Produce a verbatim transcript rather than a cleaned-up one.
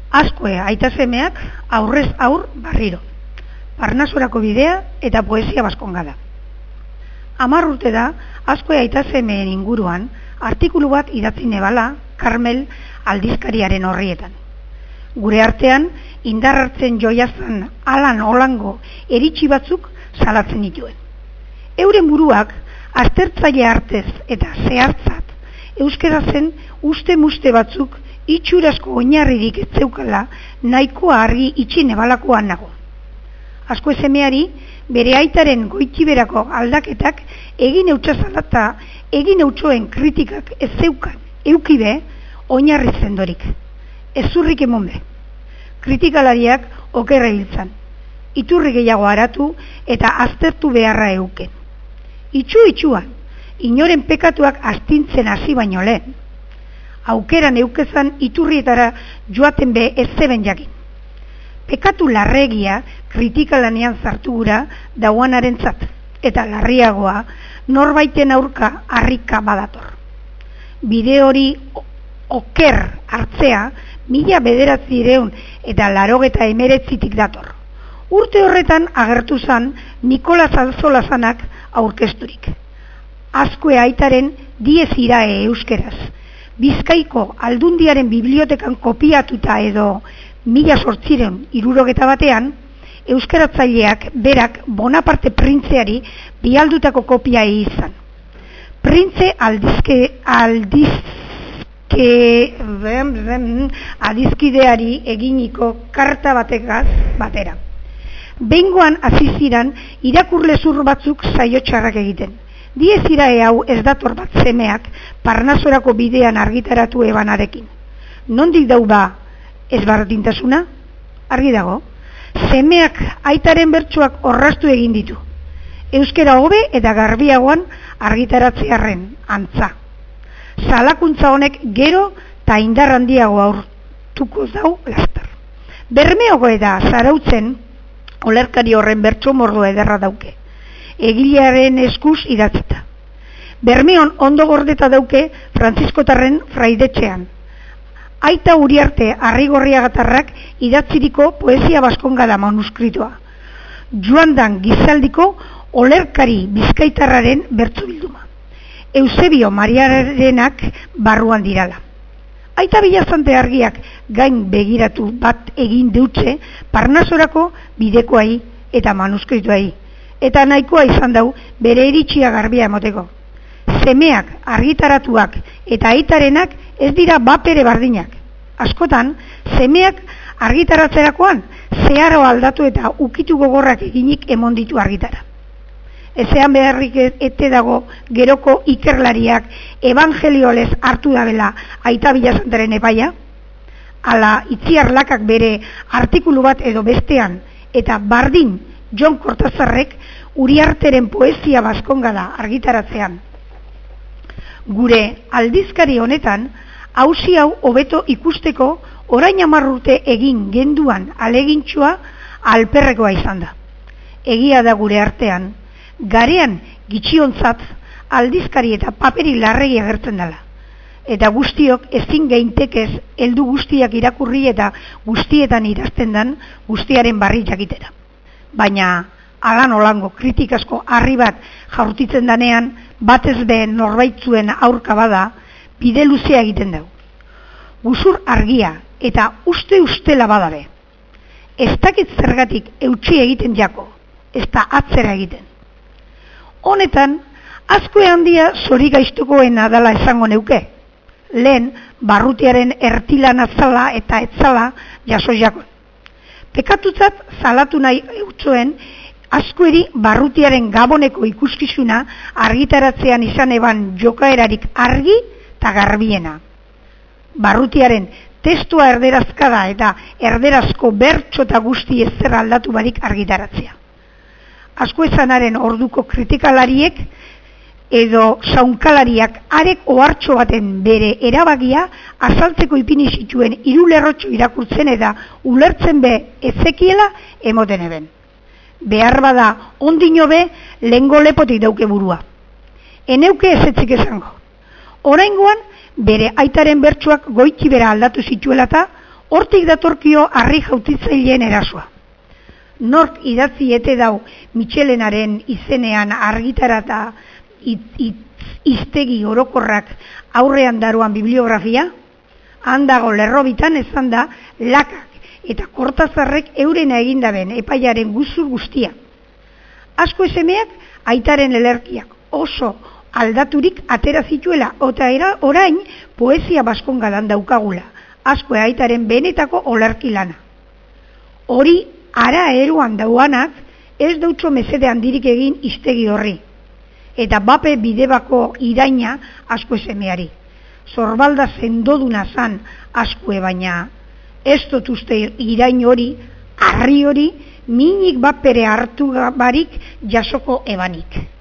Azkue aita semeak aurrez aur barriro. Parnasorako bidea eta poesia baskongada. Hamar urte da Azkue aita semeen inguruan artikulu bat idatzi nebala Karmel aldizkariaren horrietan. Gure artean indar hartzen joiazan alan olango eritxi batzuk salatzen dituen. Euren buruak aztertzaile artez eta zehartzat euskerazen uste muste batzuk itxurazko oinarririk ez zeukala nahikoa argi itxi nebalakoan nago. Azkue semeari bere aitaren goitiberako aldaketak egin eutxazalata egin eutxoen kritikak ez zeukan eukibe oinarri zendorik. Ez zurrik emonbe. Kritikalariak okerra hiltzan. Iturri gehiago aratu eta aztertu beharra euken. Itxu itxuan, inoren pekatuak astintzen hasi baino lehen. Aukeran eukezan iturrietara joaten be ez zeben jakin. Pekatu larregia kritikalanean zartu gura dauanarentzat eta larriagoa norbaiten aurka harrika badator. Bide hori oker hartzea mila bederatzireun eta larogeta emeretzitik dator. Urte horretan agertu zan Nikola Zalzolazanak aurkezturik. Azkue aitaren diez irae euskeraz. Bizkaiko aldundiaren bibliotekan kopiatuta edo mila sortzireun irurogeta batean, euskaratzaileak berak Bonaparte printzeari bialdutako kopia izan. Printze aldizke aldizke aldizkideari eginiko karta batekaz batera. Behingoan hasi ziran irakurle zur batzuk saiotxarrak egiten. Diez irae hau ez dator bat semeak Parnasorako bidean argitaratu ebanarekin. Nondik dau ba ezberdintasuna? Argi dago. Semeak aitaren bertsoak orrastu egin ditu. Euskera hobe eta garbiagoan argitaratzearren antza. Salakuntza honek gero eta indar handiago aurtuko dau laster. Bermeogo eta zarautzen olerkari horren bertso mordoa ederra dauke. Egilearen eskuz idatzita. Bermeon ondo gordeta dauke Frantziskotarren fraidetxean. Aita Uriarte Arrigorriagatarrak idatziriko poesia baskongada manuskritoa. Joandan Gizaldiko olerkari bizkaitarraren bertso bilduma. Eusebio Mariarenak barruan dirala. Aita Bilazante argiak gain begiratu bat egin deutze Parnasorako bidekoai eta manuskritoai. Eta nahikoa izan dau bere iritsia garbia emoteko. Semeak, argitaratuak eta aitarenak ez dira bapere bardinak. Askotan, semeak argitaratzerakoan zeharo aldatu eta ukitu gogorrak eginik emon ditu argitara. Ezean beharrik ete dago geroko ikerlariak evangeliolez hartu dabela Aita Bilazantaren epaia? Ala Itziar Lakak bere artikulu bat edo bestean eta bardin Jon Kortazarrek Uriarteren poesia baskongada argitaratzean. Gure aldizkari honetan, auzi hau hobeto ikusteko orain hamar urte egin genduan alegintxua alperrekoa izan da. Egia da gure artean, garean gitxiontzat aldizkari eta paperi larregi agertzen dela. Eta guztiok ezin geintekez heldu guztiak irakurri eta guztietan idazten dan guztiaren barri jakitera. Baina alan olango kritikasko harri bat jaurtitzen danean, batez be norbaitzuen aurka bada, bide luzea egiten dugu. Guzur argia eta uste ustela badabe. Ez dakit zergatik eutxi egiten jako, ez da atzera egiten. Honetan, Azkue handia zori gaiztukoena dala esango neuke. Lehen, barrutiaren ertilan atzala eta etzala jaso jakon. Pekatutzat salatu nahi eutxoen, Azkueri barrutiaren gaboneko ikuskizuna argitaratzean izan eban jokaerarik argi eta garbiena. Barrutiaren testua erderazkada eta erderazko bertso eta guzti ezer aldatu barik argitaratzea. Azkuezanaren orduko kritikalariek edo zaunkalariak arek ohartxo baten bere erabagia azaltzeko ipini zituen hirulerrotxo irakurtzen eta ulertzen be ezekiela emoten eben. Behar bada ondino be lengo lepotik dauke burua. Eneuke ezetzik esango. Oraingoan bere aitaren bertsuak goiti bera aldatu zituela eta Hortik datorkio harri jautitzaileen erasoa. Nork idatzi ete dau Mitxelenaren izenean argitarata hiztegi orokorrak aurrean daruan bibliografia? Handago lerrobitan ezan da lakak eta Kortazarrek eurena egindaben epaiaren guzur guztia. Asko esemeak aitaren elerkiak oso aldaturik atera zituela, eta era orain poesia baskongadan daukagula, asko aitaren benetako olerki lana. Hori ara eruan dauanak ez dautxo mesede handirik egin hiztegi horri, eta bape bidebako iraina asko esemeari. Zorbalda zendoduna zan askue, baina ez dut uste irain hori, harri hori, minik bapere hartu barik jasoko ebanik.